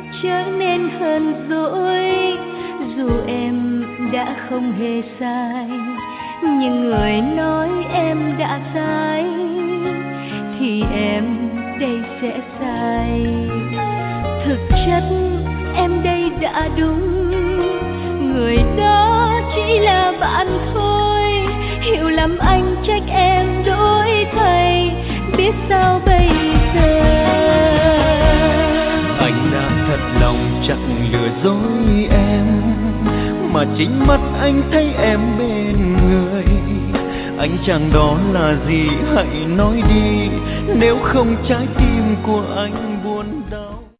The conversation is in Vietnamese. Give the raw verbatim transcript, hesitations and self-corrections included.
trở nên hờn dỗi. Dù em đã không hề sai, nhưng người nói em đã sai thì em đây sẽ sai. Thực chất em đây đã đúng, người đó chỉ là bạn thôi. Hiểu lầm anh trách em đổi thay, biết sao bây giờ. Anh đã thật lòng chẳng lừa dối em, mà chính mắt anh thấy em bên người. Anh chàng đó là gì hãy nói đi, nếu không trái tim của anh